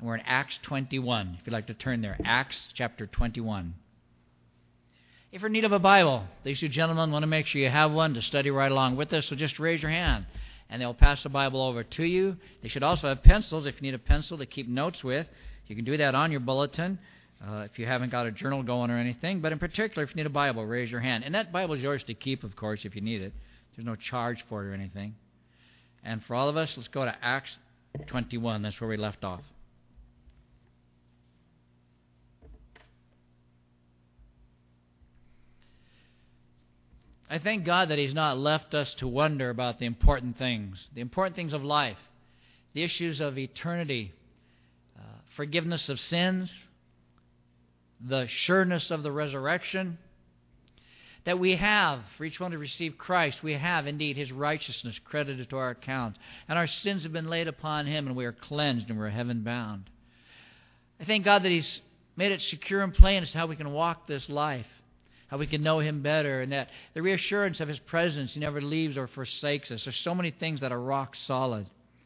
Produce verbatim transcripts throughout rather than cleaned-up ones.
And we're in Acts twenty-one. If you'd like to turn there, Acts chapter twenty-one. If you're in need of a Bible, these two gentlemen want to make sure you have one to study right along with us, so just raise your hand, and they'll pass the Bible over to you. They should also have pencils if you need a pencil to keep notes with. You can do that on your bulletin uh, if you haven't got a journal going or anything. But in particular, if you need a Bible, raise your hand. And that Bible is yours to keep, of course, if you need it. There's no charge for it or anything. And for all of us, let's go to Acts twenty-one. That's where we left off. I thank God that He's not left us to wonder about the important things, the important things of life, the issues of eternity, uh, forgiveness of sins, the sureness of the resurrection, that we have, for each one to receive Christ, we have indeed His righteousness credited to our account, and our sins have been laid upon Him, and we are cleansed, and we're heaven-bound. I thank God that He's made it secure and plain as to how we can walk this life, how we can know Him better, and that the reassurance of His presence, He never leaves or forsakes us. There's so many things that are rock solid.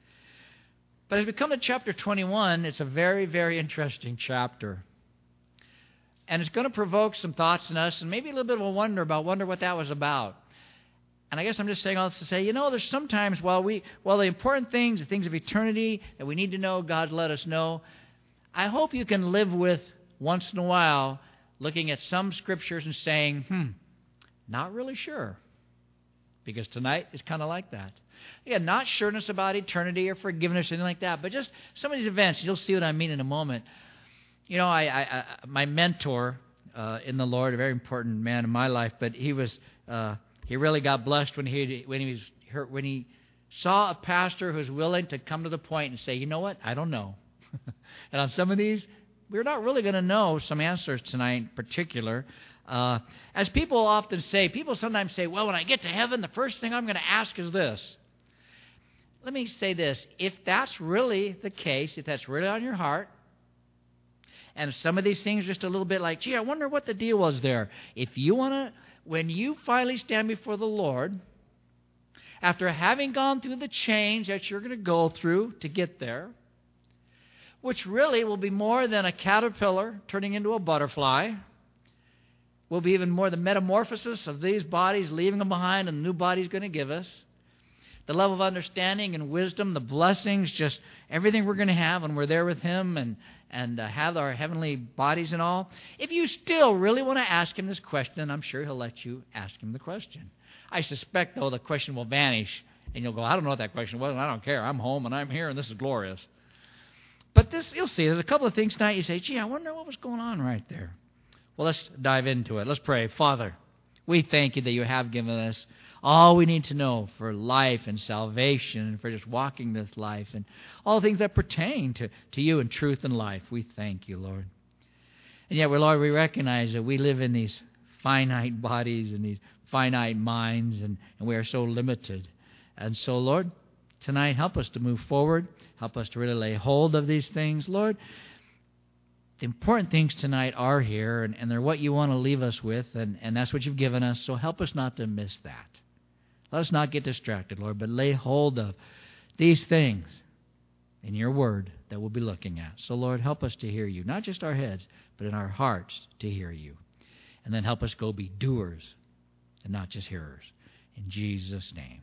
But as we come to chapter twenty-one, it's a very, very interesting chapter. And it's going to provoke some thoughts in us, and maybe a little bit of a wonder about, wonder what that was about. And I guess I'm just saying all this to say, you know, there's sometimes, while we, while the important things, the things of eternity that we need to know, God let us know, I hope you can live with, once in a while, looking at some scriptures and saying, hmm, not really sure. Because tonight is kind of like that. Again, not sureness about eternity or forgiveness or anything like that, but just some of these events. You'll see what I mean in a moment. You know, I, I, I my mentor uh, in the Lord, a very important man in my life, but he was uh, he really got blessed when he when he was heard, when he saw a pastor who was willing to come to the point and say, you know what, I don't know. And on some of these, we're not really going to know some answers tonight in particular. Uh, as people often say, people sometimes say, well, when I get to heaven, the first thing I'm going to ask is this. Let me say this. If that's really the case, if that's really on your heart, and some of these things just a little bit like, gee, I wonder what the deal was there. If you want to, when you finally stand before the Lord, after having gone through the change that you're going to go through to get there, which really will be more than a caterpillar turning into a butterfly, will be even more the metamorphosis of these bodies, leaving them behind, and the new body is going to give us. The level of understanding and wisdom, the blessings, just everything we're going to have when we're there with Him and, and uh, have our heavenly bodies and all. If you still really want to ask Him this question, I'm sure He'll let you ask Him the question. I suspect, though, the question will vanish, and you'll go, I don't know what that question was, and I don't care. I'm home, and I'm here, and this is glorious. But this, you'll see, there's a couple of things tonight you say, gee, I wonder what was going on right there. Well, let's dive into it. Let's pray. Father, we thank You that You have given us all we need to know for life and salvation and for just walking this life and all things that pertain to, to You and truth and life. We thank You, Lord. And yet, Lord, we recognize that we live in these finite bodies and these finite minds, and, and we are so limited. And so, Lord, tonight, help us to move forward. Help us to really lay hold of these things. Lord, the important things tonight are here, and, and they're what You want to leave us with, and, and that's what You've given us, so help us not to miss that. Let us not get distracted, Lord, but lay hold of these things in Your Word that we'll be looking at. So, Lord, help us to hear You, not just our heads, but in our hearts to hear You. And then help us go be doers and not just hearers. In Jesus' name.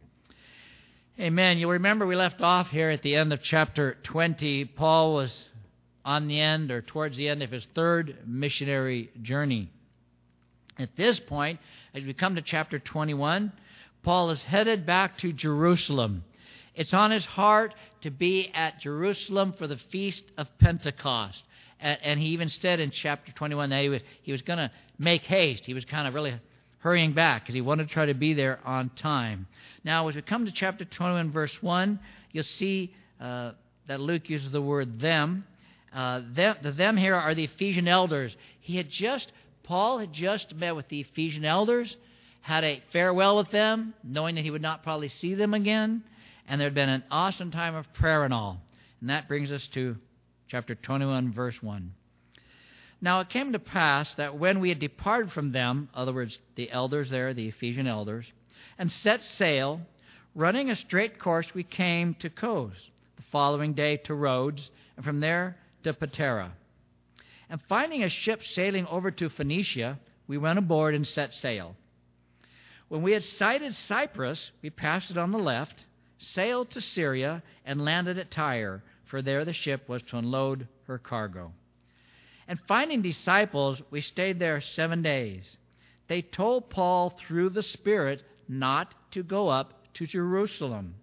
Amen. You'll remember we left off here at the end of chapter twenty. Paul was on the end or towards the end of his third missionary journey. At this point, as we come to chapter twenty-one, Paul is headed back to Jerusalem. It's on his heart to be at Jerusalem for the Feast of Pentecost. And, and he even said in chapter twenty-one that he was, he was going to make haste. He was kind of really hurrying back because he wanted to try to be there on time. Now, as we come to chapter twenty-one, verse one, you'll see uh, that Luke uses the word them. Uh, them. The them here are the Ephesian elders. He had just, Paul had just met with the Ephesian elders, had a farewell with them, knowing that he would not probably see them again, and there had been an awesome time of prayer and all. And that brings us to chapter twenty-one, verse one. Now it came to pass that when we had departed from them, in other words, the elders there, the Ephesian elders, and set sail, running a straight course, we came to Kos, the following day to Rhodes, and from there to Patara. And finding a ship sailing over to Phoenicia, we went aboard and set sail. When we had sighted Cyprus, we passed it on the left, sailed to Syria, and landed at Tyre, for there the ship was to unload her cargo. And finding disciples, we stayed there seven days. They told Paul through the Spirit not to go up to Jerusalem.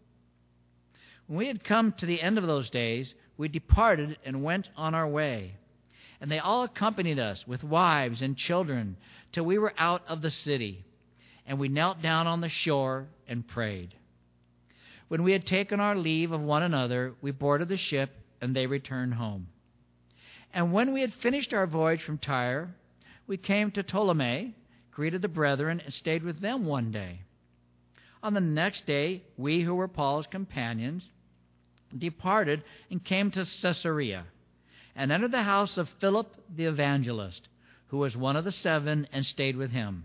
When we had come to the end of those days, we departed and went on our way. And they all accompanied us with wives and children till we were out of the city. And we knelt down on the shore and prayed. When we had taken our leave of one another, we boarded the ship, and they returned home. And when we had finished our voyage from Tyre, we came to Ptolemy, greeted the brethren, and stayed with them one day. On the next day, we who were Paul's companions departed and came to Caesarea, and entered the house of Philip the evangelist, who was one of the seven, and stayed with him.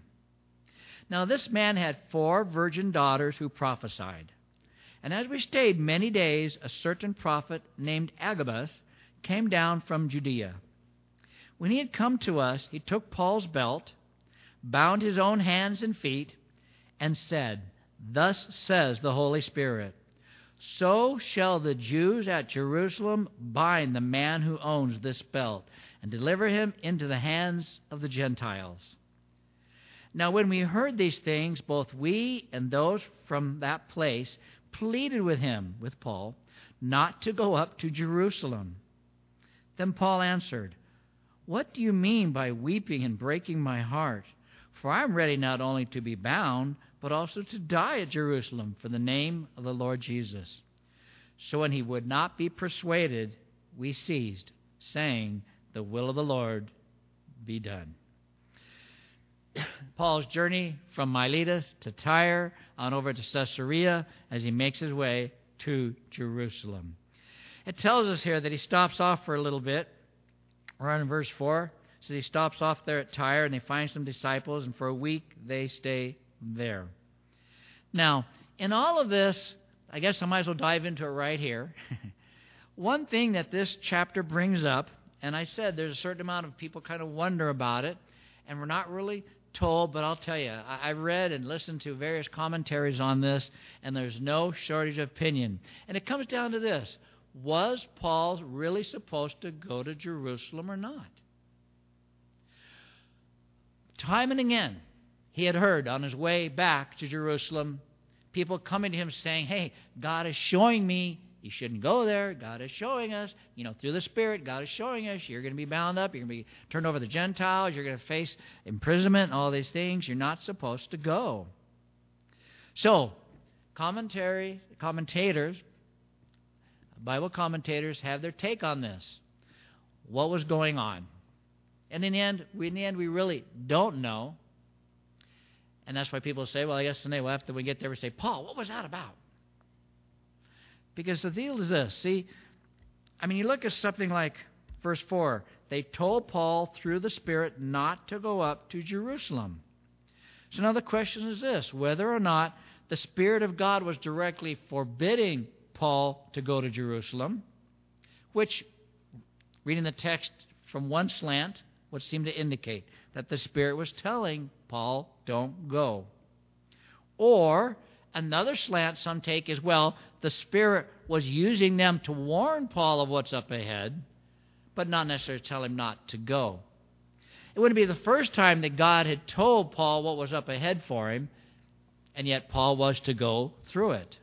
Now this man had four virgin daughters who prophesied. And as we stayed many days, a certain prophet named Agabus came down from Judea. When he had come to us, he took Paul's belt, bound his own hands and feet, and said, "Thus says the Holy Spirit, so shall the Jews at Jerusalem bind the man who owns this belt, and deliver him into the hands of the Gentiles." Now when we heard these things, both we and those from that place pleaded with him, with Paul, not to go up to Jerusalem. Then Paul answered, "What do you mean by weeping and breaking my heart? For I am ready not only to be bound, but also to die at Jerusalem for the name of the Lord Jesus." So when he would not be persuaded, we ceased, saying, "The will of the Lord be done." Paul's journey from Miletus to Tyre on over to Caesarea as he makes his way to Jerusalem. It tells us here that he stops off for a little bit. Right in verse four, it says he stops off there at Tyre, and they find some disciples, and for a week they stay there. Now, in all of this, I guess I might as well dive into it right here. One thing that this chapter brings up, and I said there's a certain amount of people kind of wonder about it, and we're not really told, but I'll tell you, I read and listened to various commentaries on this, and there's no shortage of opinion. And it comes down to this: was Paul really supposed to go to Jerusalem or not? Time and again, he had heard on his way back to Jerusalem people coming to him saying, "Hey, God is showing me you shouldn't go there. God is showing us, you know, through the Spirit, God is showing us you're going to be bound up, you're going to be turned over to the Gentiles, you're going to face imprisonment, all these things. You're not supposed to go." So, commentary, commentators, Bible commentators have their take on this. What was going on? And in the end, we, in the end, we really don't know. And that's why people say, well, I guess someday, well, after we get there, we say, "Paul, what was that about?" Because the deal is this. See, I mean, you look at something like verse four. They told Paul through the Spirit not to go up to Jerusalem. So now the question is this: whether or not the Spirit of God was directly forbidding Paul to go to Jerusalem, which, reading the text from one slant, would seem to indicate that the Spirit was telling Paul, "Don't go." Or another slant some take is, well, the Spirit was using them to warn Paul of what's up ahead, but not necessarily tell him not to go. It wouldn't be the first time that God had told Paul what was up ahead for him, and yet Paul was to go through it.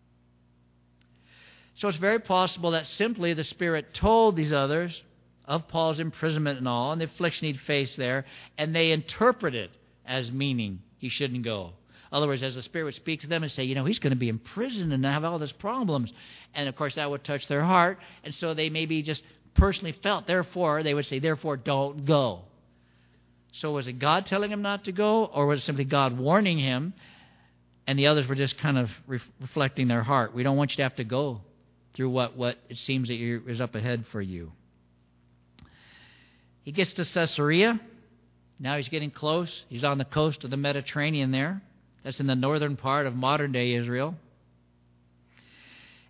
So it's very possible that simply the Spirit told these others of Paul's imprisonment and all, and the affliction he'd faced there, and they interpret it as meaning he shouldn't go. In other words, as the Spirit would speak to them and say, you know, he's going to be in prison and have all these problems. And, of course, that would touch their heart. And so they maybe just personally felt, therefore, they would say, therefore, don't go. So was it God telling him not to go, or was it simply God warning him, and the others were just kind of re- reflecting their heart? We don't want you to have to go through what, what it seems that you're, is up ahead for you. He gets to Caesarea. Now he's getting close. He's on the coast of the Mediterranean there. That's in the northern part of modern-day Israel.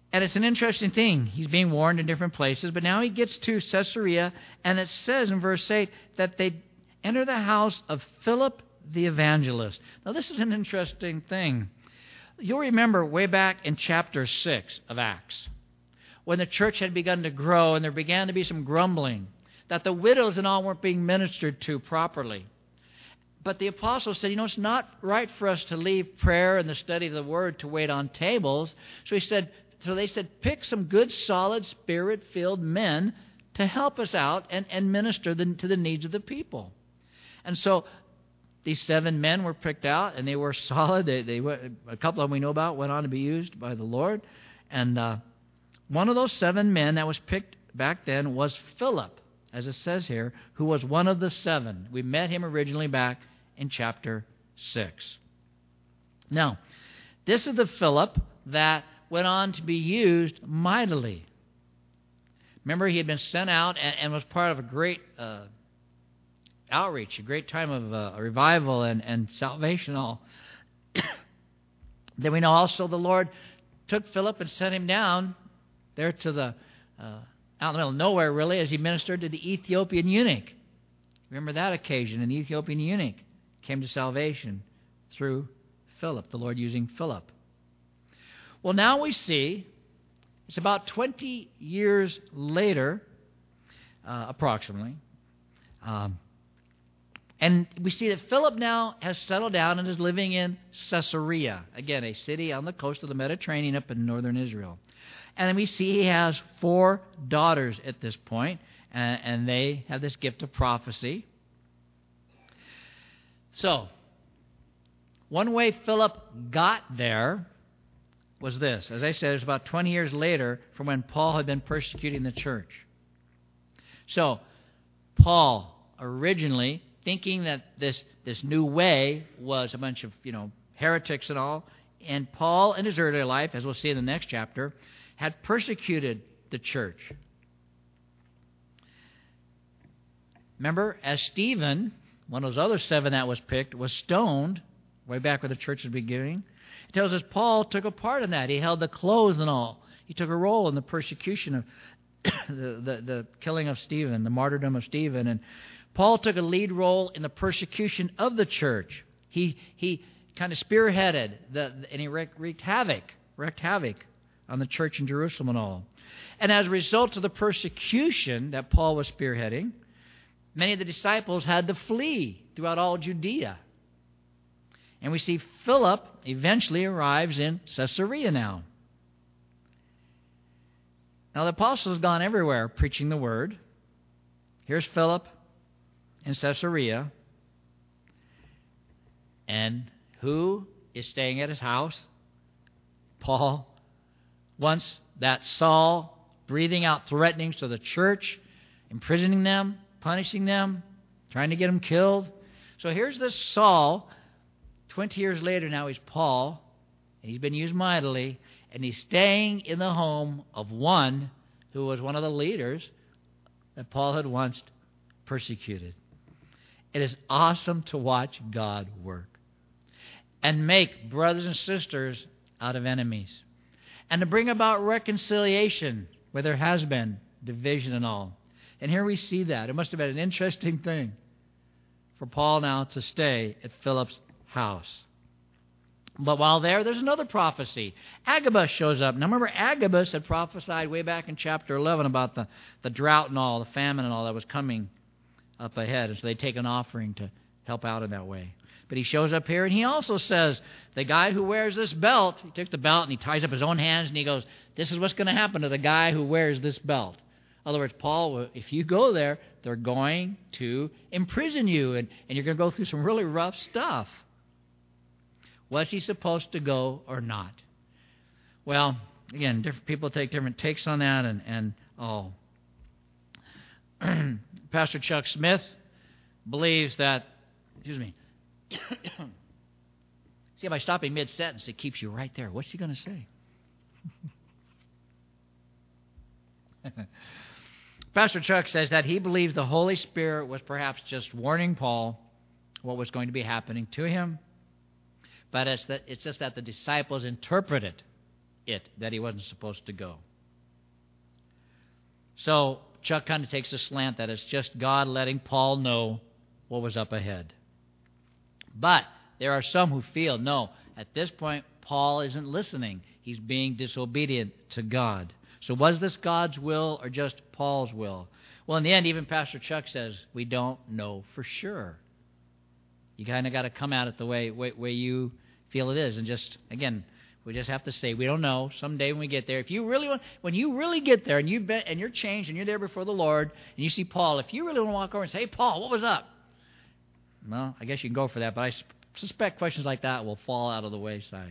And it's an interesting thing. He's being warned in different places, but now he gets to Caesarea, and it says in verse eight that they enter the house of Philip the evangelist. Now, this is an interesting thing. You'll remember way back in chapter six of Acts, when the church had begun to grow and there began to be some grumbling, that the widows and all weren't being ministered to properly. But the apostles said, you know, it's not right for us to leave prayer and the study of the Word to wait on tables. So he said, so they said, pick some good, solid, Spirit-filled men to help us out and, and minister the, to the needs of the people. And so these seven men were picked out, and they were solid. They, they were, a couple of them we know about went on to be used by the Lord. And uh, one of those seven men that was picked back then was Philip, as it says here, who was one of the seven. We met him originally back in chapter six. Now, this is the Philip that went on to be used mightily. Remember, he had been sent out and, and was part of a great uh, outreach, a great time of uh, revival and, and salvation all. Then we know also the Lord took Philip and sent him down there to the, uh, out in the middle of nowhere really, as he ministered to the Ethiopian eunuch. Remember that occasion, an Ethiopian eunuch came to salvation through Philip, the Lord using Philip. Well, now we see, it's about twenty years later, uh, approximately, um, and we see that Philip now has settled down and is living in Caesarea, again, a city on the coast of the Mediterranean up in northern Israel. And we see he has four daughters at this point, and, and they have this gift of prophecy. So, one way Philip got there was this. As I said, it was about twenty years later from when Paul had been persecuting the church. So, Paul originally, thinking that this, this new way was a bunch of, you know, heretics and all, and Paul in his earlier life, as we'll see in the next chapter, had persecuted the church. Remember, as Stephen, one of those other seven that was picked, was stoned, way back where the church was beginning, it tells us Paul took a part in that. He held the clothes and all. He took a role in the persecution of the, the, the killing of Stephen, the martyrdom of Stephen. And Paul took a lead role in the persecution of the church. He he kind of spearheaded, the, and he wreaked, wreaked havoc, wreaked havoc on the church in Jerusalem and all. And as a result of the persecution that Paul was spearheading, many of the disciples had to flee throughout all Judea. And we see Philip eventually arrives in Caesarea now. Now the apostle has gone everywhere preaching the word. Here's Philip in Caesarea. And who is staying at his house? Paul. Once that Saul, breathing out threatenings to the church, imprisoning them, punishing them, trying to get them killed. So here's this Saul. Twenty years later now he's Paul, and he's been used mightily, and he's staying in the home of one who was one of the leaders that Paul had once persecuted. It is awesome to watch God work and make brothers and sisters out of enemies, and to bring about reconciliation where there has been division and all. And here we see that. It must have been an interesting thing for Paul now to stay at Philip's house. But while there, there's another prophecy. Agabus shows up. Now remember, Agabus had prophesied way back in chapter eleven about the, the drought and all, the famine and all that was coming up ahead. And so they take an offering to help out in that way. But he shows up here and he also says, the guy who wears this belt, he takes the belt and he ties up his own hands and he goes, this is what's going to happen to the guy who wears this belt. In other words, Paul, if you go there, they're going to imprison you and, and you're going to go through some really rough stuff. Was he supposed to go or not? Well, again, different people take different takes on that and, and all. Pastor Chuck Smith believes that, excuse me, see, if I stop in mid-sentence, it keeps you right there. What's he going to say? Pastor Chuck says that he believes the Holy Spirit was perhaps just warning Paul what was going to be happening to him. But it's, that, it's just that the disciples interpret it it, that he wasn't supposed to go. So Chuck kind of takes a slant that it's just God letting Paul know what was up ahead. But there are some who feel, no, at this point, Paul isn't listening. He's being disobedient to God. So was this God's will or just Paul's will? Well, in the end, even Pastor Chuck says, we don't know for sure. You kind of got to come at it the way, way, way you feel it is. And just, again, we just have to say, we don't know. Someday when we get there, if you really want, when you really get there and, you bet, and you're changed and you're there before the Lord and you see Paul, if you really want to walk over and say, hey, Paul, what was up? Well, I guess you can go for that, but I suspect questions like that will fall out of the wayside.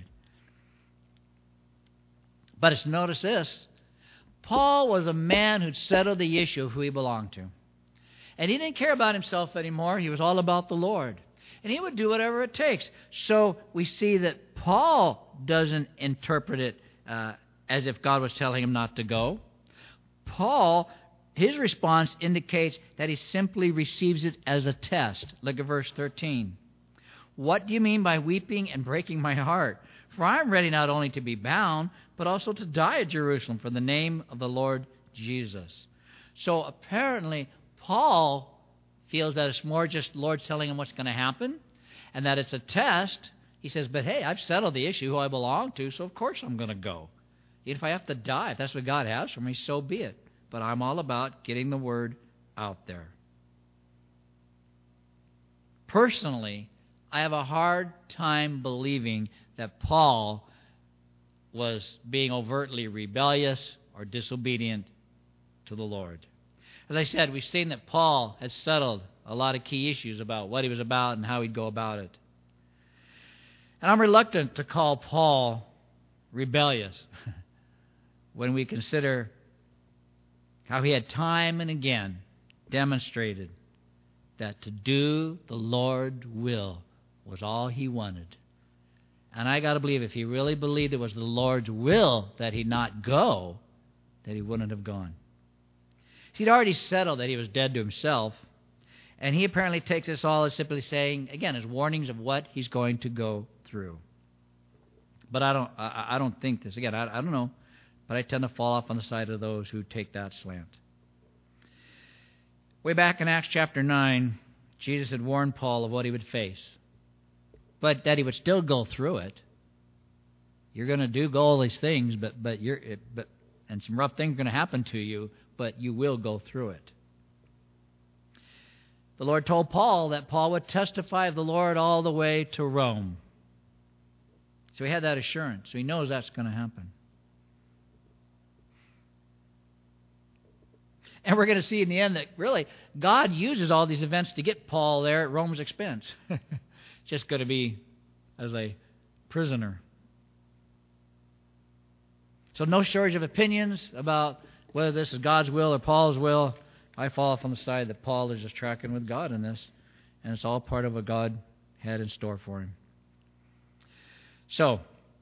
But it's, notice this. Paul was a man who'd settled the issue of who he belonged to. And he didn't care about himself anymore. He was all about the Lord. And he would do whatever it takes. So we see that Paul doesn't interpret it uh, as if God was telling him not to go. Paul, his response indicates that he simply receives it as a test. Look at verse thirteen. What do you mean by weeping and breaking my heart? For I am ready not only to be bound, but also to die at Jerusalem for the name of the Lord Jesus. So apparently, Paul feels that it's more just the Lord telling him what's going to happen, and that it's a test. He says, but hey, I've settled the issue who I belong to, so of course I'm going to go. Even if I have to die, if that's what God has for me, so be it. But I'm all about getting the word out there. Personally, I have a hard time believing that Paul was being overtly rebellious or disobedient to the Lord. As I said, we've seen that Paul had settled a lot of key issues about what he was about and how he'd go about it. And I'm reluctant to call Paul rebellious when we consider how he had time and again demonstrated that to do the Lord's will was all he wanted. And I got to believe if he really believed it was the Lord's will that he not go, that he wouldn't have gone. He'd already settled that he was dead to himself, and he apparently takes this all as simply saying, again, as warnings of what he's going to go through. But I don't, I, I don't think this. Again, I, I don't know, but I tend to fall off on the side of those who take that slant. Way back in Acts chapter nine, Jesus had warned Paul of what he would face, but that he would still go through it. You're going to do all these things, but but you're but and some rough things are going to happen to you, but you will go through it. The Lord told Paul that Paul would testify of the Lord all the way to Rome. So he had that assurance. So he knows that's going to happen. And we're going to see in the end that really God uses all these events to get Paul there at Rome's expense. Just going to be as a prisoner. So no shortage of opinions about whether this is God's will or Paul's will. I fall off on the side that Paul is just tracking with God in this, and it's all part of what God had in store for him. So,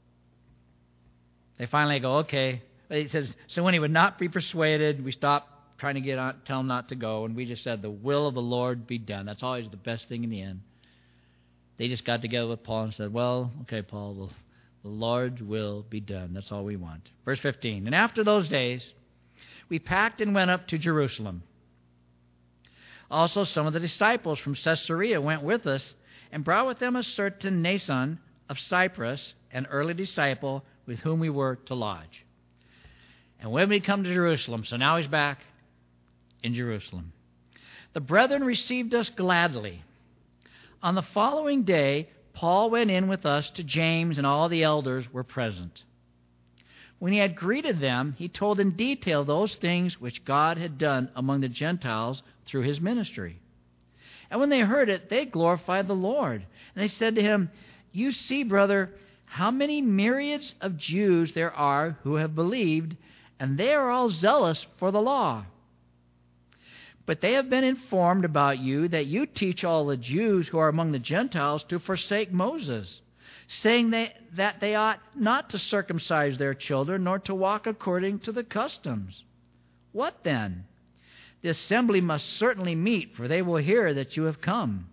they finally go, okay. He says, so when he would not be persuaded, we stopped trying to get on, tell him not to go, and we just said, the will of the Lord be done. That's always the best thing in the end. They just got together with Paul and said, well, okay, Paul, the, the Lord's will be done. That's all we want. Verse fifteen, and after those days, we packed and went up to Jerusalem. Also, some of the disciples from Caesarea went with us and brought with them a certain Nason of Cyprus, an early disciple with whom we were to lodge. And when we come to Jerusalem, so now he's back in Jerusalem, the brethren received us gladly. On the following day, Paul went in with us to James, and all the elders were present. When he had greeted them, he told in detail those things which God had done among the Gentiles through his ministry. And when they heard it, they glorified the Lord. And they said to him, you see, brother, how many myriads of Jews there are who have believed, and they are all zealous for the law. But they have been informed about you that you teach all the Jews who are among the Gentiles to forsake Moses, saying they, that they ought not to circumcise their children, nor to walk according to the customs. What then? The assembly must certainly meet, for they will hear that you have come.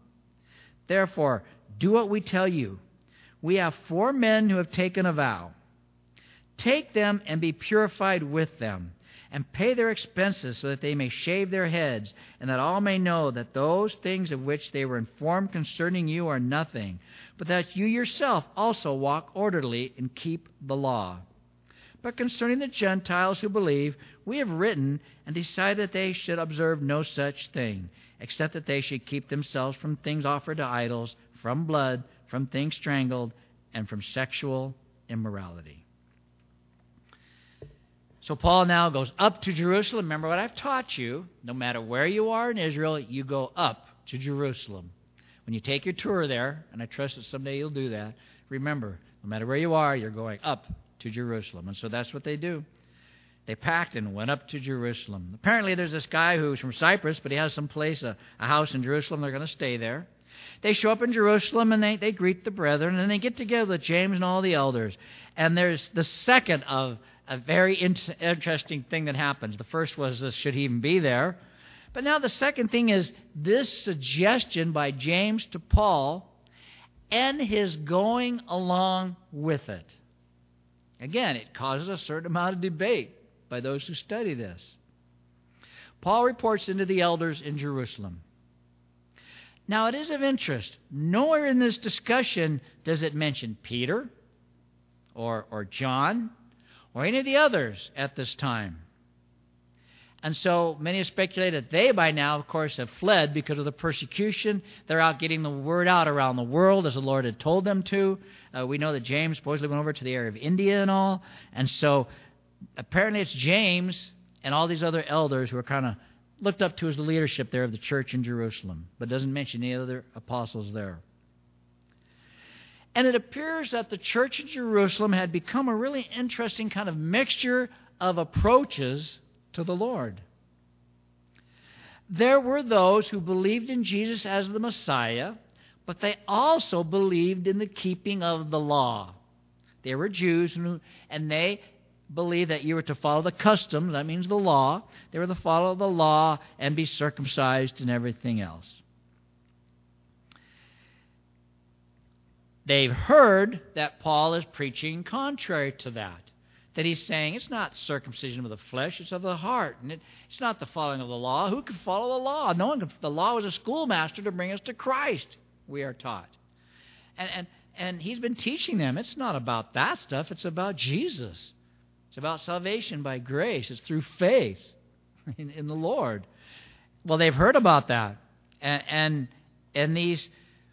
Therefore, do what we tell you. We have four men who have taken a vow. Take them and be purified with them, and pay their expenses, so that they may shave their heads, and that all may know that those things of which they were informed concerning you are nothing, but that you yourself also walk orderly and keep the law. But concerning the Gentiles who believe, we have written and decided that they should observe no such thing, except that they should keep themselves from things offered to idols, from blood, from things strangled, and from sexual immorality. So Paul now goes up to Jerusalem. Remember what I've taught you. No matter where you are in Israel, you go up to Jerusalem. When you take your tour there, and I trust that someday you'll do that, remember, no matter where you are, you're going up to Jerusalem. And so that's what they do. They packed and went up to Jerusalem. Apparently there's this guy who's from Cyprus, but he has some place, a, a house in Jerusalem. They're going to stay there. They show up in Jerusalem, and they, they greet the brethren, and they get together with James and all the elders. And there's the second of a very in- interesting thing that happens. The first was this, should he even be there? But now the second thing is this suggestion by James to Paul and his going along with it. Again, it causes a certain amount of debate by those who study this. Paul reports into the elders in Jerusalem. Now, it is of interest. Nowhere in this discussion does it mention Peter or, or John or any of the others at this time. And so many have speculated that they by now, of course, have fled because of the persecution. They're out getting the word out around the world as the Lord had told them to. Uh, we know that James supposedly went over to the area of India and all. And so apparently it's James and all these other elders who are kind of looked up to as the leadership there of the church in Jerusalem, but doesn't mention any other apostles there. And it appears that the church in Jerusalem had become a really interesting kind of mixture of approaches to the Lord. There were those who believed in Jesus as the Messiah, but they also believed in the keeping of the law. They were Jews, and they believed that you were to follow the customs, that means the law. They were to follow the law and be circumcised and everything else. They've heard that Paul is preaching contrary to that. That he's saying it's not circumcision of the flesh, it's of the heart. And it, it's not the following of the law. Who can follow the law? No one can. The law was a schoolmaster to bring us to Christ, we are taught. And, and, and he's been teaching them. It's not about that stuff. It's about Jesus. It's about salvation by grace. It's through faith in, in the Lord. Well, they've heard about that. And, and, and these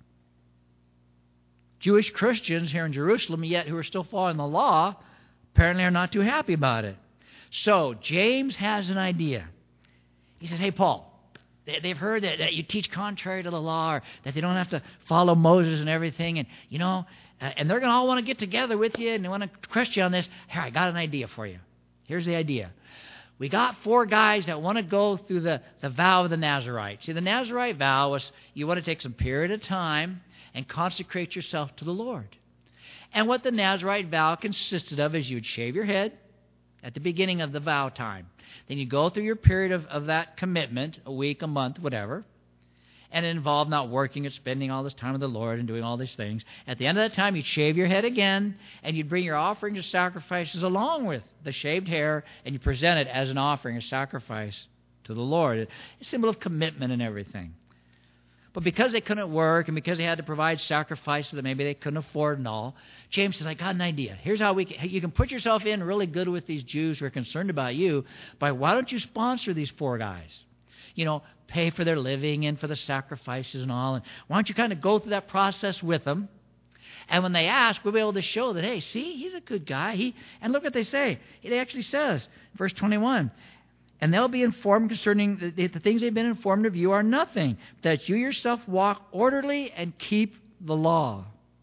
Jewish Christians here in Jerusalem, yet who are still following the law, apparently are not too happy about it. So James has an idea. He says, hey, Paul, they've heard that, that you teach contrary to the law, or that they don't have to follow Moses and everything. And, you know, uh, and they're going to all want to get together with you and they want to question you on this. Here, I got an idea for you. Here's the idea. We got four guys that want to go through the, the vow of the Nazarite. See, the Nazarite vow was you want to take some period of time and consecrate yourself to the Lord. And what the Nazarite vow consisted of is you'd shave your head at the beginning of the vow time. Then you go through your period of, of that commitment, a week, a month, whatever, and it involved not working and spending all this time with the Lord and doing all these things. At the end of that time, you'd shave your head again, and you'd bring your offerings and sacrifices along with the shaved hair, and you present it as an offering, a sacrifice to the Lord, a symbol of commitment and everything. But because they couldn't work and because they had to provide sacrifices that maybe they couldn't afford and all, James says, I got an idea. Here's how we can, you can put yourself in really good with these Jews who are concerned about you by why don't you sponsor these four guys? You know, pay for their living and for the sacrifices and all. And why don't you kind of go through that process with them? And when they ask, we'll be able to show that, hey, see, he's a good guy. He And look what they say. It actually says, verse twenty-one, and they'll be informed concerning the, the things they've been informed of you are nothing, that you yourself walk orderly and keep the law.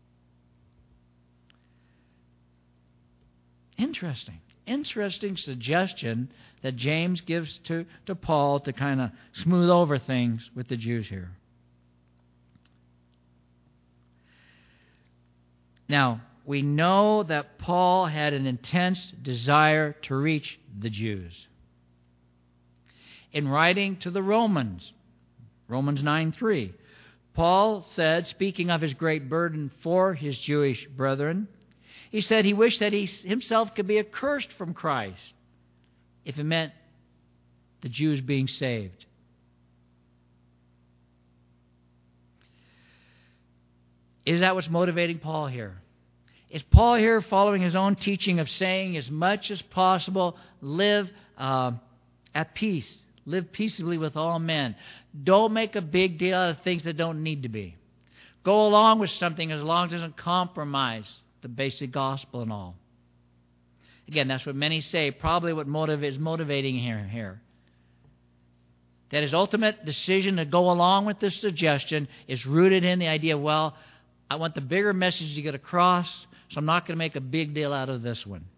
Interesting. Interesting suggestion that James gives to, to Paul to kind of smooth over things with the Jews here. Now, we know that Paul had an intense desire to reach the Jews. In writing to the Romans, Romans nine three, Paul said, speaking of his great burden for his Jewish brethren, He said he wished that he himself could be accursed from Christ if it meant the Jews being saved. Is that what's motivating Paul here? Is Paul here following his own teaching of saying as much as possible, live uh, at peace, live peaceably with all men. Don't make a big deal out of things that don't need to be. Go along with something as long as it doesn't compromise the basic gospel and all. Again, that's what many say, probably what motive is motivating here. here. That his ultimate decision to go along with this suggestion is rooted in the idea, well, I want the bigger message to get across, so I'm not going to make a big deal out of this one.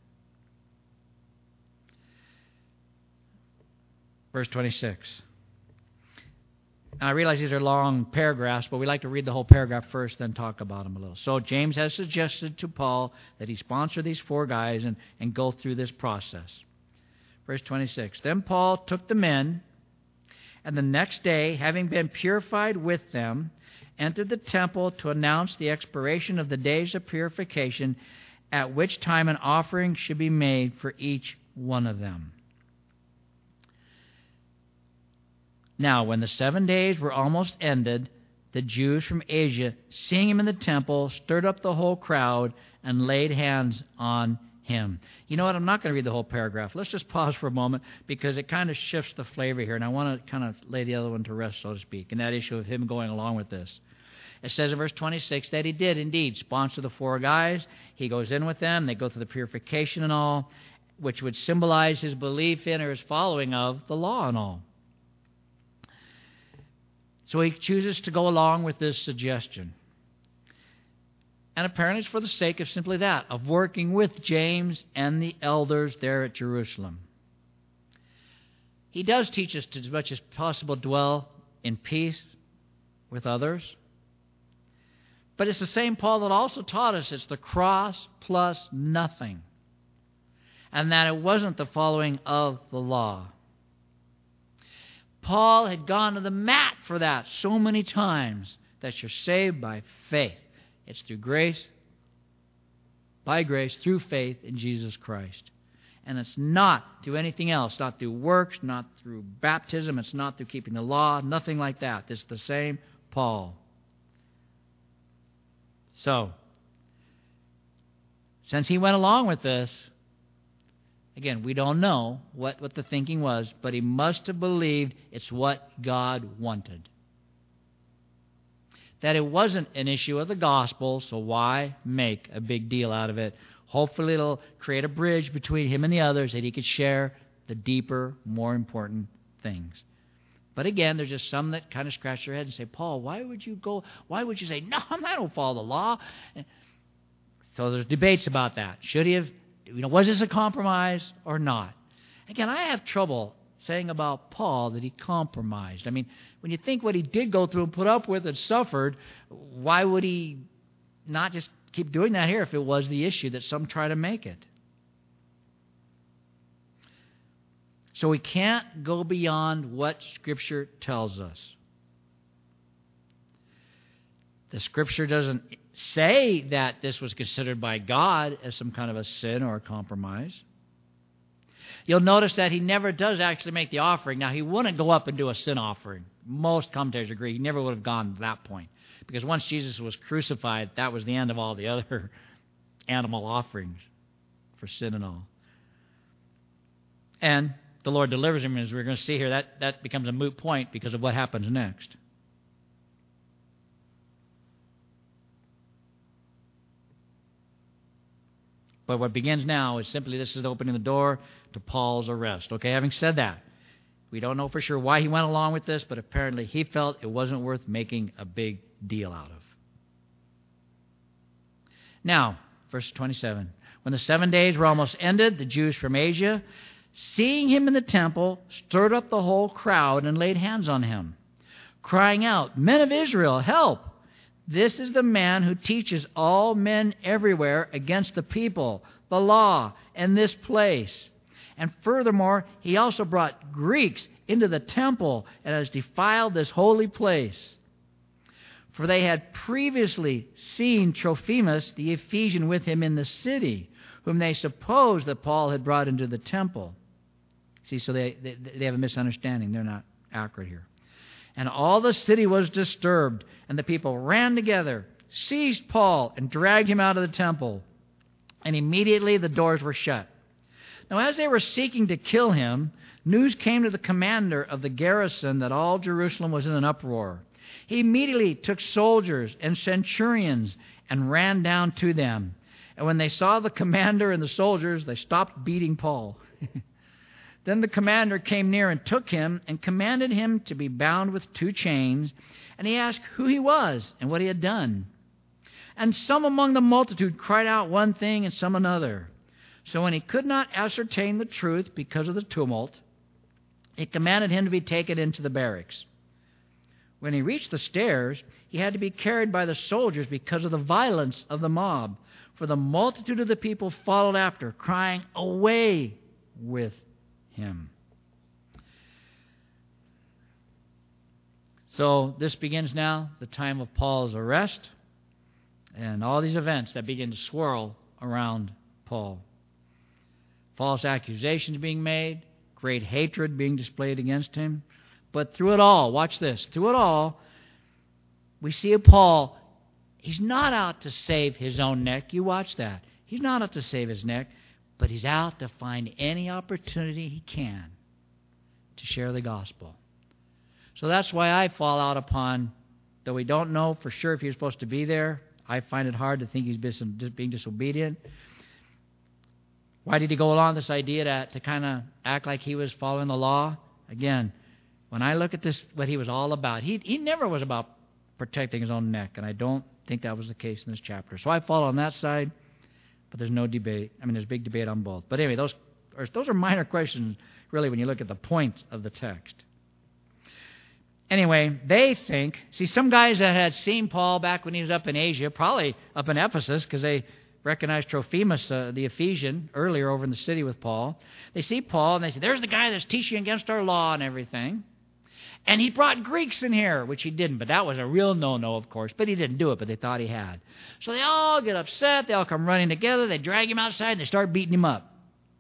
Verse twenty-six. Now, I realize these are long paragraphs, but we like to read the whole paragraph first, then talk about them a little. So James has suggested to Paul that he sponsor these four guys and, and go through this process. Verse twenty-six. Then Paul took the men, and the next day, having been purified with them, entered the temple to announce the expiration of the days of purification, at which time an offering should be made for each one of them. Now, when the seven days were almost ended, the Jews from Asia, seeing him in the temple, stirred up the whole crowd and laid hands on him. You know what? I'm not going to read the whole paragraph. Let's just pause for a moment because it kind of shifts the flavor here, and I want to kind of lay the other one to rest, so to speak, and that issue of him going along with this. It says in verse twenty-six that he did indeed sponsor the four guys. He goes in with them. They go through the purification and all, which would symbolize his belief in or his following of the law and all. So he chooses to go along with this suggestion. And apparently it's for the sake of simply that, of working with James and the elders there at Jerusalem. He does teach us to, as much as possible, dwell in peace with others. But it's the same Paul that also taught us it's the cross plus nothing. And that it wasn't the following of the law. Paul had gone to the mat for that so many times, that you're saved by faith. It's through grace, by grace, through faith in Jesus Christ. And it's not through anything else, not through works, not through baptism, it's not through keeping the law, nothing like that. It's the same Paul. So, since he went along with this, again, we don't know what, what the thinking was, but he must have believed it's what God wanted. That it wasn't an issue of the gospel, so why make a big deal out of it? Hopefully it'll create a bridge between him and the others that he could share the deeper, more important things. But again, there's just some that kind of scratch their head and say, Paul, why would you go, why would you say, no, I don't follow the law? So there's debates about that. Should he have, you know, was this a compromise or not? Again, I have trouble saying about Paul that he compromised. I mean, when you think what he did go through and put up with and suffered, why would he not just keep doing that here if it was the issue that some try to make it? So we can't go beyond what Scripture tells us. The Scripture doesn't say that this was considered by God as some kind of a sin or a compromise. You'll notice that he never does actually make the offering. Now, he wouldn't go up and do a sin offering. Most commentators agree he never would have gone to that point. Because once Jesus was crucified, that was the end of all the other animal offerings for sin and all. And the Lord delivers him, as we're going to see here, that, that becomes a moot point because of what happens next. But what begins now is simply this is opening the door to Paul's arrest. Okay, having said that, we don't know for sure why he went along with this, but apparently he felt it wasn't worth making a big deal out of. Now, verse twenty-seven. When the seven days were almost ended, the Jews from Asia, seeing him in the temple, stirred up the whole crowd and laid hands on him, crying out, Men of Israel, help! This is the man who teaches all men everywhere against the people, the law, and this place. And furthermore, he also brought Greeks into the temple and has defiled this holy place. For they had previously seen Trophimus the Ephesian with him in the city, whom they supposed that Paul had brought into the temple. See, so they, they, they have a misunderstanding. They're not accurate here. And all the city was disturbed, and the people ran together, seized Paul, and dragged him out of the temple. And immediately the doors were shut. Now, as they were seeking to kill him, news came to the commander of the garrison that all Jerusalem was in an uproar. He immediately took soldiers and centurions and ran down to them. And when they saw the commander and the soldiers, they stopped beating Paul. Then the commander came near and took him and commanded him to be bound with two chains. And he asked who he was and what he had done. And some among the multitude cried out one thing and some another. So when he could not ascertain the truth because of the tumult, he commanded him to be taken into the barracks. When he reached the stairs, he had to be carried by the soldiers because of the violence of the mob. For the multitude of the people followed after, crying, "Away with him." So this begins now, the time of Paul's arrest, and all these events that begin to swirl around Paul. False accusations being made, great hatred being displayed against him. But through it all, watch this, through it all, we see Paul, he's not out to save his own neck. You watch that. He's not out to save his neck, but he's out to find any opportunity he can to share the gospel. So that's why I fall out upon, though we don't know for sure if he was supposed to be there, I find it hard to think he's being disobedient. Why did he go along this idea to, to kind of act like he was following the law? Again, when I look at this, what he was all about, he, he never was about protecting his own neck, and I don't think that was the case in this chapter. So I fall on that side, but there's no debate. I mean, there's big debate on both. But anyway, those are, those are minor questions, really, when you look at the points of the text. Anyway, they think, see, some guys that had seen Paul back when he was up in Asia, probably up in Ephesus, because they recognized Trophimus, uh, the Ephesian, earlier over in the city with Paul. They see Paul, and they say, there's the guy that's teaching against our law and everything. And he brought Greeks in here, which he didn't, but that was a real no-no, of course. But he didn't do it, but they thought he had. So they all get upset. They all come running together. They drag him outside, and they start beating him up.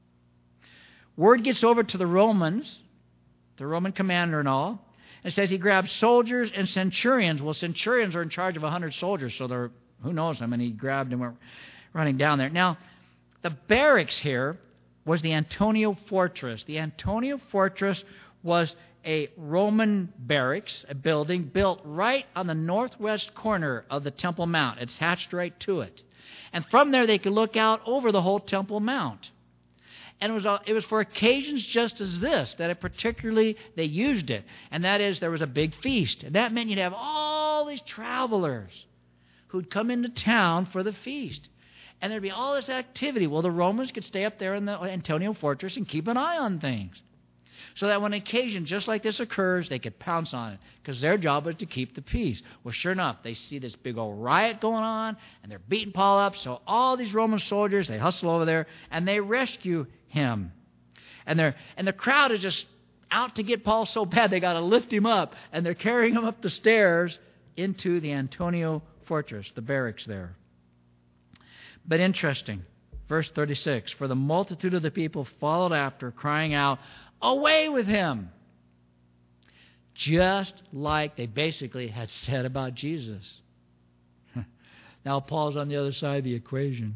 Word gets over to the Romans, the Roman commander and all. It says he grabbed soldiers and centurions. Well, centurions are in charge of one hundred soldiers, so they're, who knows how many he grabbed and went running down there. Now, the barracks here was the Antonia Fortress. The Antonia Fortress was a Roman barracks, a building built right on the northwest corner of the Temple Mount, attached right to it. And from there they could look out over the whole Temple Mount. And it was, it was for occasions just as this, that it particularly they used it. And that is, there was a big feast. And that meant you'd have all these travelers who'd come into town for the feast. And there'd be all this activity. Well, the Romans could stay up there in the Antonia Fortress and keep an eye on things. So that when an occasion just like this occurs, they could pounce on it, because their job was to keep the peace. Well, sure enough, they see this big old riot going on, and they're beating Paul up. So all these Roman soldiers, they hustle over there, and they rescue him. And they're and the crowd is just out to get Paul so bad, they got to lift him up, and they're carrying him up the stairs into the Antonia Fortress, the barracks there. But interesting, verse thirty-six, for the multitude of the people followed after, crying out, "Away with him!" Just like they basically had said about Jesus. Now Paul's on the other side of the equation.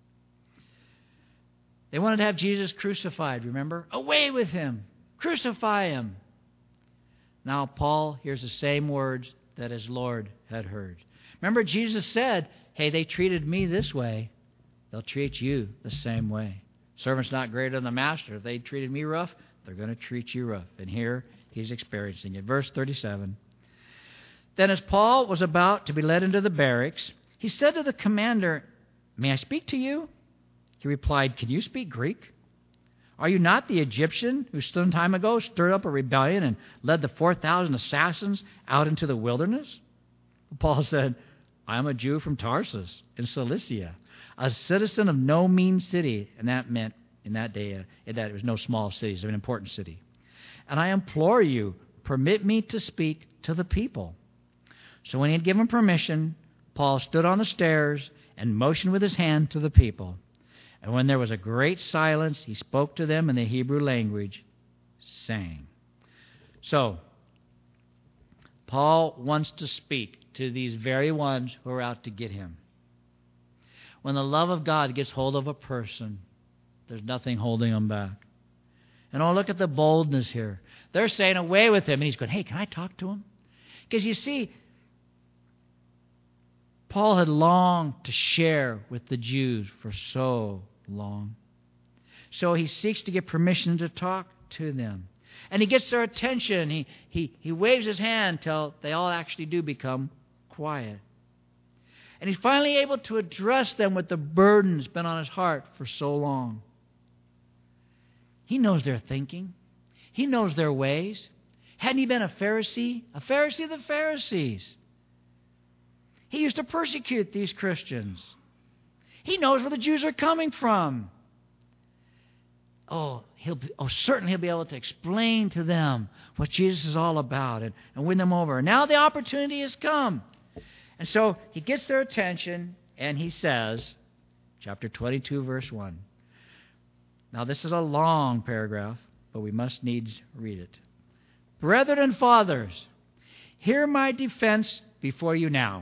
They wanted to have Jesus crucified, remember? Away with him! Crucify him! Now Paul hears the same words that his Lord had heard. Remember, Jesus said, hey, they treated me this way, they'll treat you the same way. Servant's not greater than the master. If they treated me rough, they're going to treat you rough. And here he's experiencing it. Verse thirty-seven. Then as Paul was about to be led into the barracks, he said to the commander, "May I speak to you?" He replied, "Can you speak Greek? Are you not the Egyptian who some time ago stirred up a rebellion and led the four thousand assassins out into the wilderness?" Paul said, "I am a Jew from Tarsus in Cilicia, a citizen of no mean city." And that meant in that day uh, that it was no small city, it was an important city. "And I implore you, permit me to speak to the people." So when he had given permission, Paul stood on the stairs and motioned with his hand to the people. And when there was a great silence, he spoke to them in the Hebrew language, saying. So, Paul wants to speak to these very ones who are out to get him. When the love of God gets hold of a person, there's nothing holding them back. And oh, look at the boldness here. They're saying, away with him. And he's going, hey, can I talk to him? Because you see, Paul had longed to share with the Jews for so long. So he seeks to get permission to talk to them. And he gets their attention. He, he, he waves his hand till they all actually do become quiet. And he's finally able to address them with the burden that's been on his heart for so long. He knows their thinking. He knows their ways. Hadn't he been a Pharisee? A Pharisee of the Pharisees. He used to persecute these Christians. He knows where the Jews are coming from. Oh, he'll be, oh, certainly he'll be able to explain to them what Jesus is all about and, and win them over. Now the opportunity has come. And so he gets their attention and he says, chapter twenty-two, verse one. Now this is a long paragraph, but we must needs read it. Brethren and fathers, hear my defense before you now.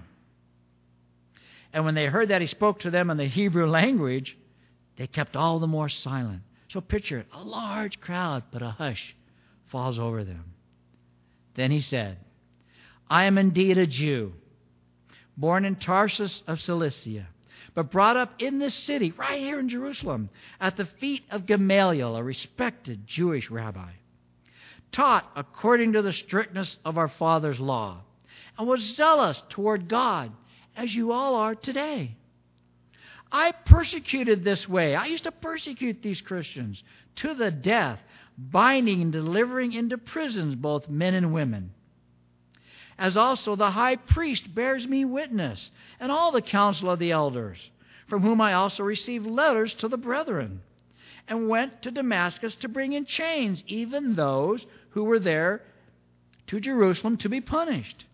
And when they heard that he spoke to them in the Hebrew language, they kept all the more silent. So picture it, a large crowd, but a hush falls over them. Then he said, I am indeed a Jew, born in Tarsus of Cilicia, but brought up in this city, right here in Jerusalem, at the feet of Gamaliel, a respected Jewish rabbi, taught according to the strictness of our father's law, and was zealous toward God, as you all are today. I persecuted this way. I used to persecute these Christians to the death, binding and delivering into prisons both men and women. As also the high priest bears me witness, and all the council of the elders, from whom I also received letters to the brethren, and went to Damascus to bring in chains even those who were there to Jerusalem to be punished.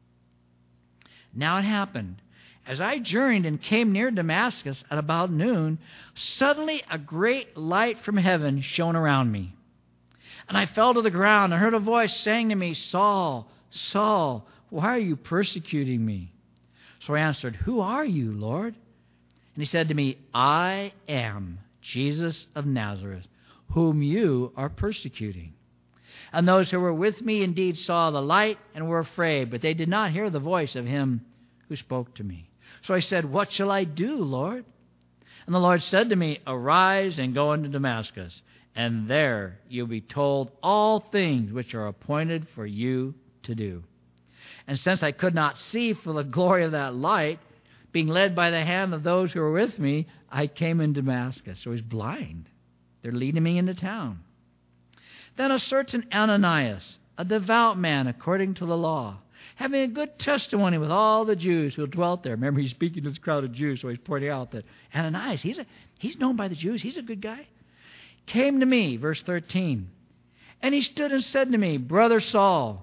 Now it happened, as I journeyed and came near Damascus at about noon, suddenly a great light from heaven shone around me. And I fell to the ground and heard a voice saying to me, Saul, Saul, why are you persecuting me? So I answered, Who are you, Lord? And he said to me, I am Jesus of Nazareth, whom you are persecuting. And those who were with me indeed saw the light and were afraid, but they did not hear the voice of him who spoke to me. So I said, What shall I do, Lord? And the Lord said to me, Arise and go into Damascus, and there you'll be told all things which are appointed for you to do. And since I could not see for the glory of that light, being led by the hand of those who were with me, I came in Damascus. So he's blind. They're leading me into town. Then a certain Ananias, a devout man according to the law, having a good testimony with all the Jews who dwelt there. Remember, he's speaking to this crowd of Jews, so he's pointing out that Ananias, he's, a, he's known by the Jews. He's a good guy. Came to me, verse thirteen, and he stood and said to me, Brother Saul,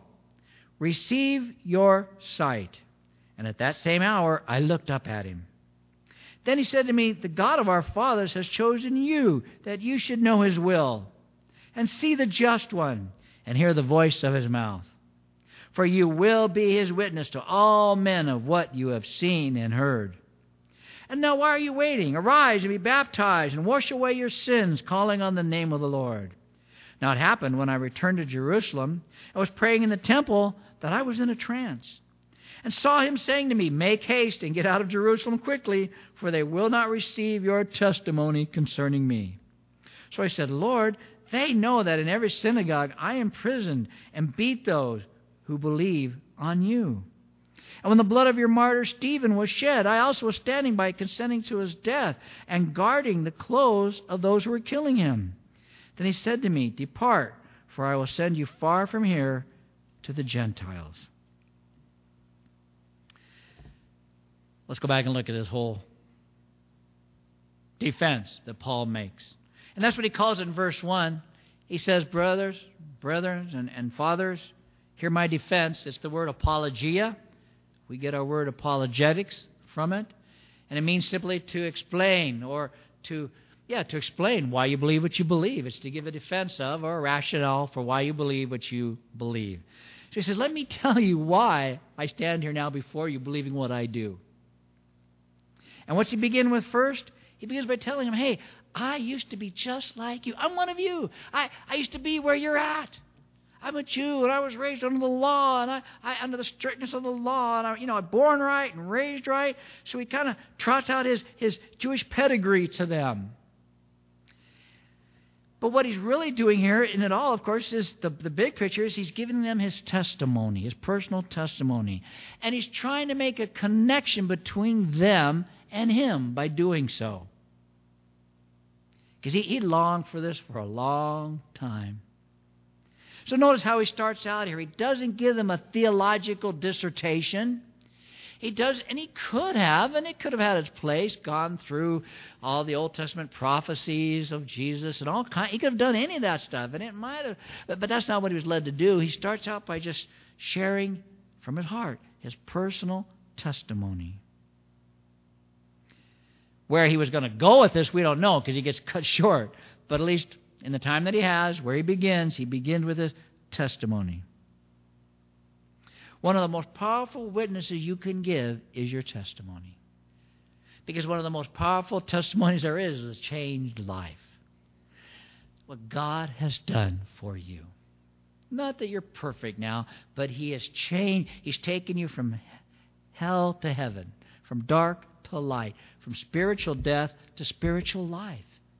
receive your sight. And at that same hour, I looked up at him. Then he said to me, The God of our fathers has chosen you, that you should know his will, and see the just one, and hear the voice of his mouth. For you will be his witness to all men of what you have seen and heard. And now why are you waiting? Arise and be baptized, and wash away your sins, calling on the name of the Lord. Now it happened when I returned to Jerusalem, I was praying in the temple, that I was in a trance, and saw him saying to me, Make haste and get out of Jerusalem quickly, for they will not receive your testimony concerning me. So I said, Lord, they know that in every synagogue I imprisoned and beat those who believe on you. And when the blood of your martyr Stephen was shed, I also was standing by consenting to his death and guarding the clothes of those who were killing him. Then he said to me, Depart, for I will send you far from here to the Gentiles. Let's go back and look at this whole defense that Paul makes. And that's what he calls it in verse one. He says, brothers, brethren, and, and fathers, hear my defense. It's the word apologia, We get our word apologetics from it. And it means simply to explain or to, yeah, to explain why you believe what you believe. It's to give a defense of or a rationale for why you believe what you believe. So he says, let me tell you why I stand here now before you believing what I do. And what's he begin with first? He begins by telling him, hey, I used to be just like you. I'm one of you. I, I used to be where you're at. I'm a Jew, and I was raised under the law, and I, I under the strictness of the law, and I, you know, I'm born right and raised right. So he kind of trots out his, his Jewish pedigree to them. But what he's really doing here in it all, of course, is the, the big picture is he's giving them his testimony, his personal testimony. And he's trying to make a connection between them and him by doing so. Because he, he longed for this for a long time. So notice how he starts out here. He doesn't give them a theological dissertation. He does, and he could have, and it could have had its place, gone through all the Old Testament prophecies of Jesus and all kinds. He could have done any of that stuff, and it might have, but, but that's not what he was led to do. He starts out by just sharing from his heart, his personal testimony. Where he was going to go with this, we don't know, because he gets cut short. But at least in the time that he has, where he begins, he begins with his testimony. One of the most powerful witnesses you can give is your testimony. Because one of the most powerful testimonies there is is a changed life. What God has done for you. Not that you're perfect now, but He has changed. He's taken you from hell to heaven, from dark to light, from spiritual death to spiritual life.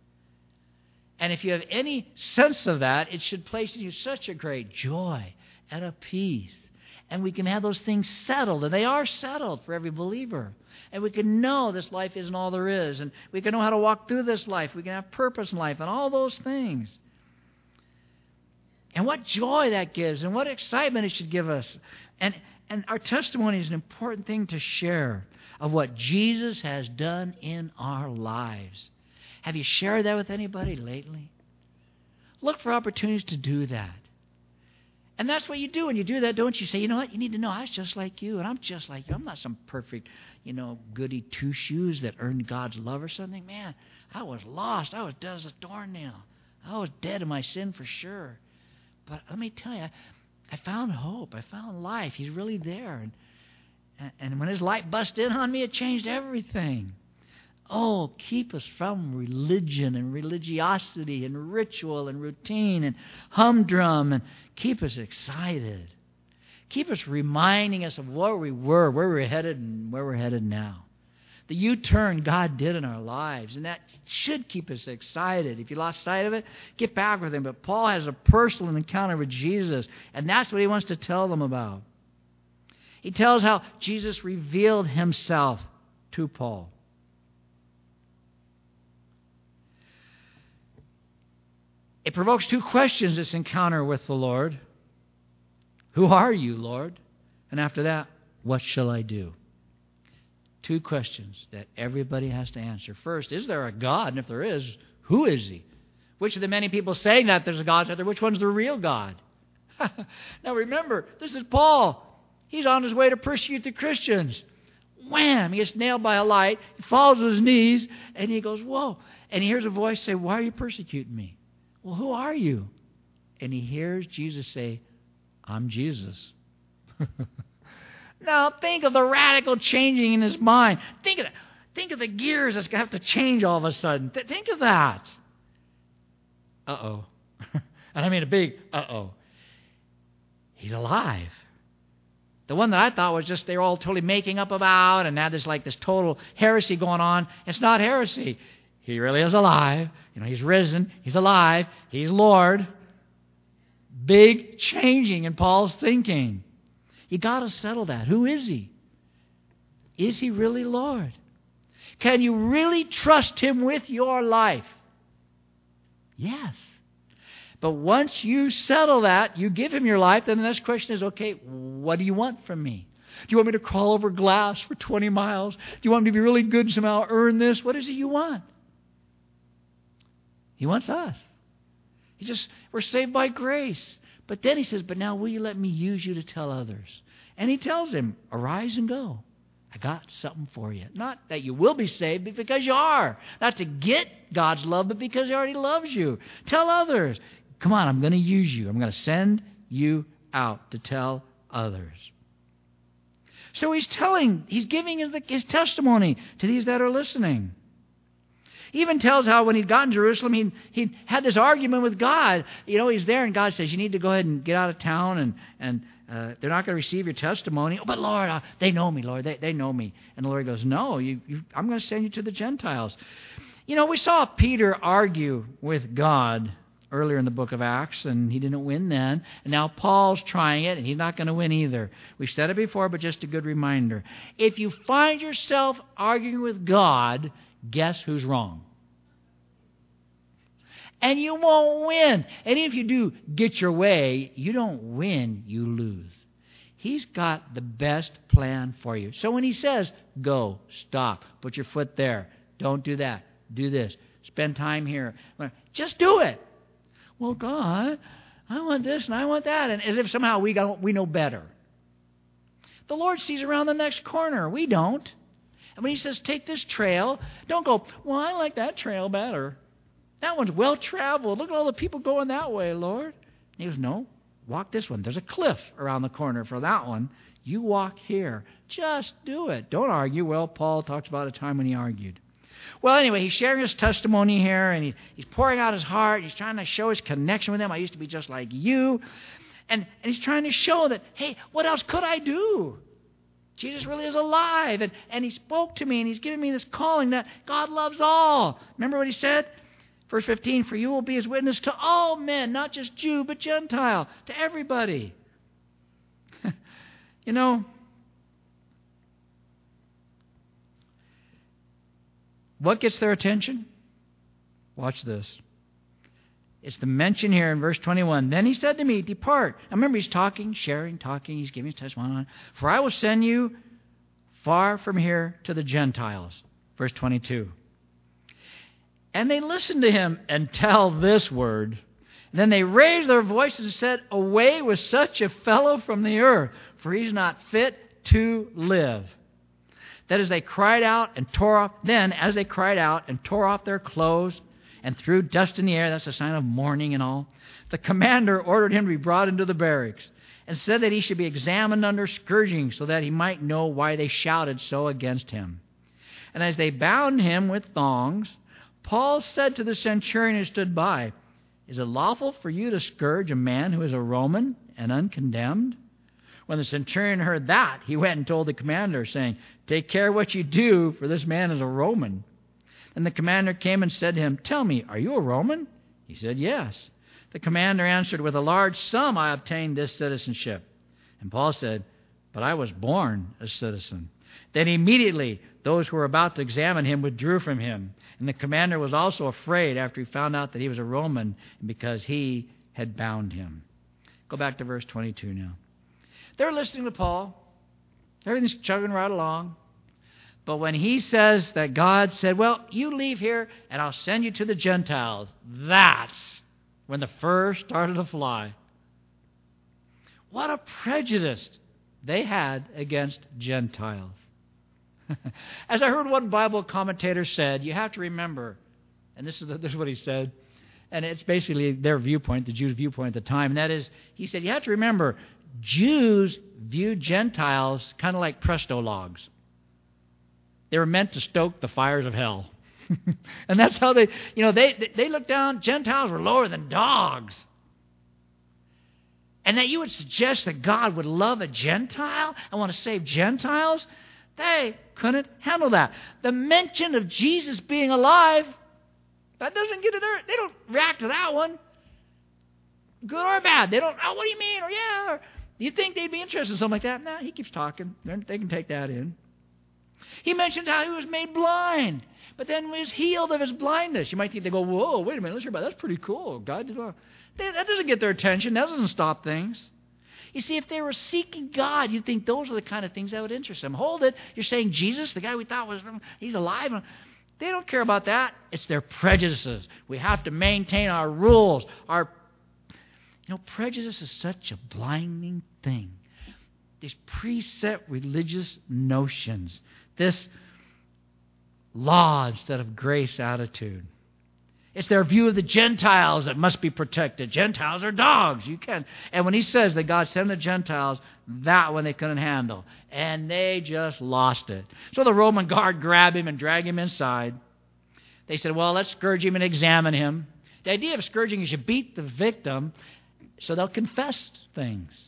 And if you have any sense of that, it should place in you such a great joy and a peace. And we can have those things settled, and they are settled for every believer. And we can know this life isn't all there is, and we can know how to walk through this life. We can have purpose in life, and all those things. And what joy that gives, and what excitement it should give us. And, and our testimony is an important thing to share of what Jesus has done in our lives. Have you shared that with anybody lately? Look for opportunities to do that. And that's what you do when you do that, don't you? Say, you know what? You need to know I was just like you, and I'm just like you. I'm not some perfect, you know, goody two-shoes that earned God's love or something. Man, I was lost. I was dead as a doornail. I was dead in my sin for sure. But let me tell you, I, I found hope. I found life. He's really there. And, and, and when His light busted in on me, it changed everything. Oh, keep us from religion and religiosity and ritual and routine and humdrum, and keep us excited. Keep us reminding us of where we were, where we're headed, and where we're headed now. The U-turn God did in our lives, and that should keep us excited. If you lost sight of it, get back with Him. But Paul has a personal encounter with Jesus, and that's what he wants to tell them about. He tells how Jesus revealed Himself to Paul. It provokes two questions, this encounter with the Lord. Who are you, Lord? And after that, what shall I do? Two questions that everybody has to answer. First, is there a God? And if there is, who is He? Which of the many people saying that there's a God out there, which one's the real God? Now remember, this is Paul. He's on his way to persecute the Christians. Wham! He gets nailed by a light. He falls to his knees, and he goes, whoa. And he hears a voice say, why are you persecuting me? Well, who are you? And he hears Jesus say, I'm Jesus. Now, think of the radical changing in his mind. Think of, think of the gears that's going to have to change all of a sudden. Th- think of that. Uh-oh. And I mean a big uh-oh. He's alive. The one that I thought was just they were all totally making up about, and now there's like this total heresy going on. It's not heresy. He really is alive. You know, He's risen. He's alive. He's Lord. Big changing in Paul's thinking. You got to settle that. Who is He? Is He really Lord? Can you really trust Him with your life? Yes. But once you settle that, you give Him your life, then the next question is, okay, what do you want from me? Do you want me to crawl over glass for twenty miles? Do you want me to be really good and somehow earn this? What is it you want? He wants us. He just, we're saved by grace. But then he says, but now will you let me use you to tell others? And he tells him, arise and go. I got something for you. Not that you will be saved, but because you are. Not to get God's love, but because He already loves you. Tell others. Come on, I'm going to use you. I'm going to send you out to tell others. So he's telling, he's giving his, his testimony to these that are listening. He even tells how when he'd gotten to Jerusalem, he he had this argument with God. You know, he's there and God says, you need to go ahead and get out of town and, and uh, they're not going to receive your testimony. Oh, but Lord, uh, they know me, Lord. They, they know me. And the Lord goes, no, you, you, I'm going to send you to the Gentiles. You know, we saw Peter argue with God earlier in the book of Acts, and he didn't win then. And now Paul's trying it, and he's not going to win either. We've said it before, but just a good reminder. If you find yourself arguing with God, guess who's wrong? And you won't win. And if you do get your way, you don't win, you lose. He's got the best plan for you. So when he says, go, stop, put your foot there, don't do that, do this, spend time here, just do it. Well, God, I want this and I want that. And as if somehow we got, we know better. The Lord sees around the next corner. We don't. And when He says, take this trail, don't go, well, I like that trail better. That one's well-traveled. Look at all the people going that way, Lord. And He goes, no, walk this one. There's a cliff around the corner for that one. You walk here. Just do it. Don't argue. Well, Paul talks about a time when he argued. Well, anyway, he's sharing his testimony here, and he, he's pouring out his heart. He's trying to show his connection with them. I used to be just like you. And, and he's trying to show that, hey, what else could I do? Jesus really is alive. And, and He spoke to me, and He's given me this calling that God loves all. Remember what He said? Verse fifteen, for you will be His witness to all men, not just Jew, but Gentile, to everybody. You know, what gets their attention? Watch this. It's the mention here in verse twenty-one. Then He said to me, depart. Now remember, He's talking, sharing, talking. He's giving His testimony. For I will send you far from here to the Gentiles. Verse twenty-two. And they listened to Him until this word. And then they raised their voices and said, away with such a fellow from the earth, for he's not fit to live. That is, they cried out and tore off. Then, as they cried out and tore off their clothes and threw dust in the air, that's a sign of mourning and all, the commander ordered him to be brought into the barracks and said that he should be examined under scourging so that he might know why they shouted so against him. And as they bound him with thongs, Paul said to the centurion who stood by, is it lawful for you to scourge a man who is a Roman and uncondemned? When the centurion heard that, he went and told the commander, saying, take care what you do, for this man is a Roman. And the commander came and said to him, tell me, are you a Roman? He said, yes. The commander answered, with a large sum I obtained this citizenship. And Paul said, but I was born a citizen. Then immediately those who were about to examine him withdrew from him. And the commander was also afraid after he found out that he was a Roman, because he had bound him. Go back to verse twenty-two now. They're listening to Paul. Everything's chugging right along. But when he says that God said, well, you leave here and I'll send you to the Gentiles, that's when the fur started to fly. What a prejudice they had against Gentiles. As I heard one Bible commentator said, you have to remember, and this is, the, this is what he said, and it's basically their viewpoint, the Jews' viewpoint at the time, and that is, he said, you have to remember, Jews viewed Gentiles kind of like Presto logs. They were meant to stoke the fires of hell. And that's how they, you know, they, they looked down, Gentiles were lower than dogs. And that you would suggest that God would love a Gentile and want to save Gentiles? They couldn't handle that. The mention of Jesus being alive, that doesn't get it. They don't react to that one. Good or bad. They don't, oh, what do you mean? Or yeah. Or, do you think they'd be interested in something like that? No, he keeps talking. They can take that in. He mentioned how he was made blind, but then was healed of his blindness. You might think they go, whoa, wait a minute, let's hear about that. That's pretty cool. God did all. That doesn't get their attention. That doesn't stop things. You see, if they were seeking God, you'd think those are the kind of things that would interest them. Hold it. You're saying Jesus, the guy we thought was, he's alive. They don't care about that. It's their prejudices. We have to maintain our rules. Our, You know, prejudice is such a blinding thing. These preset religious notions, this law instead of grace attitude. It's their view of the Gentiles that must be protected. Gentiles are dogs. You can't. And when he says that God sent the Gentiles, that one they couldn't handle. And they just lost it. So the Roman guard grabbed him and dragged him inside. They said, well, let's scourge him and examine him. The idea of scourging is you beat the victim so they'll confess things.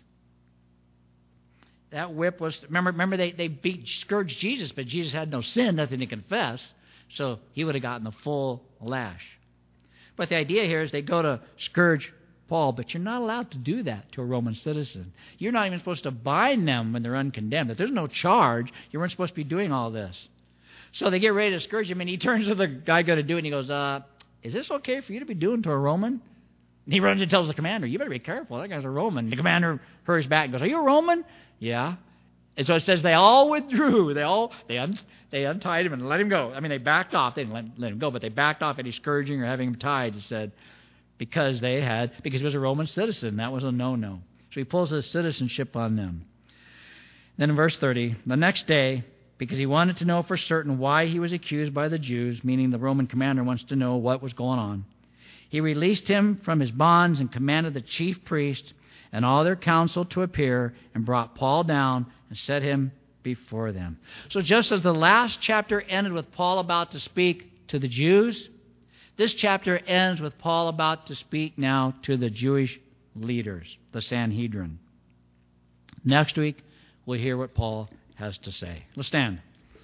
That whip was, remember, remember they, they beat, scourged Jesus, but Jesus had no sin, nothing to confess. So he would have gotten the full lash. But the idea here is they go to scourge Paul, but you're not allowed to do that to a Roman citizen. You're not even supposed to bind them when they're uncondemned. If there's no charge, you weren't supposed to be doing all this. So they get ready to scourge him, and he turns to the guy going to do it, and he goes, uh, is this okay for you to be doing to a Roman? And he runs and tells the commander, you better be careful. That guy's a Roman. The commander hurries back and goes, are you a Roman? Yeah. And so it says they all withdrew. They all they un, they untied him and let him go. I mean, they backed off. They didn't let, let him go, but they backed off any scourging or having him tied. He said because they had because he was a Roman citizen. That was a no-no. So he pulls his citizenship on them. Then in verse thirty, the next day, because he wanted to know for certain why he was accused by the Jews, meaning the Roman commander wants to know what was going on, he released him from his bonds and commanded the chief priest and all their council to appear, and brought Paul down and set him before them. So just as the last chapter ended with Paul about to speak to the Jews, this chapter ends with Paul about to speak now to the Jewish leaders, the Sanhedrin. Next week, we'll hear what Paul has to say. Let's stand.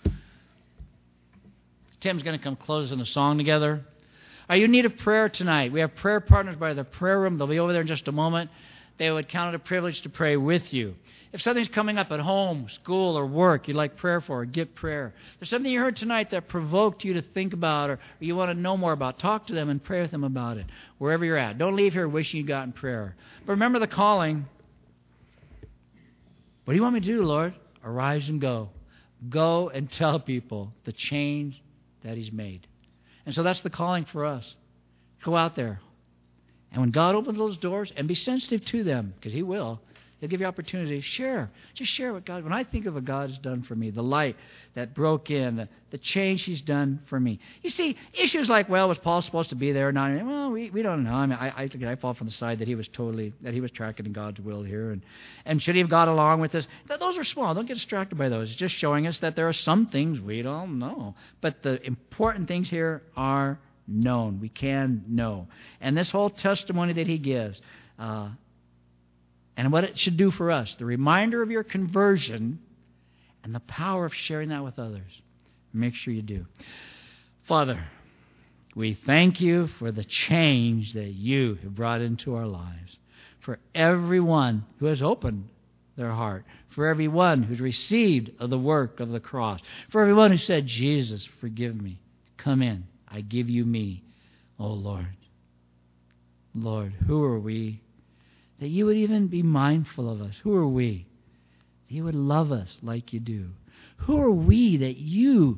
Tim's going to come close in a song together. Are you in need of prayer tonight? We have prayer partners by the prayer room. They'll be over there in just a moment. They would count it a privilege to pray with you. If something's coming up at home, school, or work you'd like prayer for, get prayer. If there's something you heard tonight that provoked you to think about or you want to know more about, talk to them and pray with them about it, wherever you're at. Don't leave here wishing you'd gotten prayer. But remember the calling. What do you want me to do, Lord? Arise and go. Go and tell people the change that He's made. And so that's the calling for us. Go out there. And when God opens those doors, and be sensitive to them, because He will, He'll give you opportunity. Share. Just share what God, when I think of what God has done for me, the light that broke in, the, the change He's done for me. You see, issues like, well, was Paul supposed to be there or not? Well, we, we don't know. I mean, I, I think I fall from the side that he was totally, that he was tracking in God's will here. And, and should he have got along with this? Those are small. Don't get distracted by those. It's just showing us that there are some things we don't know. But the important things here are known. We can know. And this whole testimony that he gives, uh, and what it should do for us, the reminder of your conversion and the power of sharing that with others. Make sure you do. Father, we thank you for the change that you have brought into our lives. For everyone who has opened their heart. For everyone who's received of the work of the cross. For everyone who said, Jesus, forgive me. Come in. I give you me. Oh, Lord. Lord, who are we that you would even be mindful of us? Who are we that you would love us like you do? Who are we that you,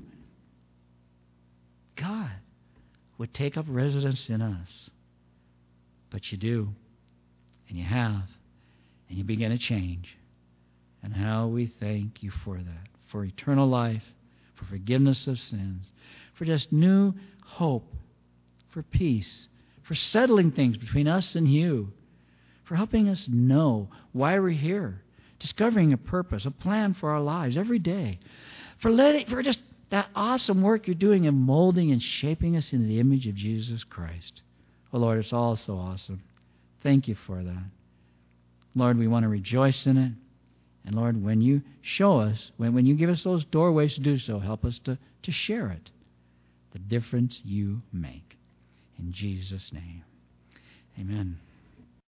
God, would take up residence in us? But you do, and you have, and you begin to change. And how we thank you for that, for eternal life, for forgiveness of sins, for just new hope, for peace, for settling things between us and you, for helping us know why we're here, discovering a purpose, a plan for our lives every day, for letting, for just that awesome work you're doing in molding and shaping us into the image of Jesus Christ. Oh, Lord, it's all so awesome. Thank you for that. Lord, we want to rejoice in it. And Lord, when you show us, when, when you give us those doorways to do so, help us to, to share it, the difference you make. In Jesus' name, amen.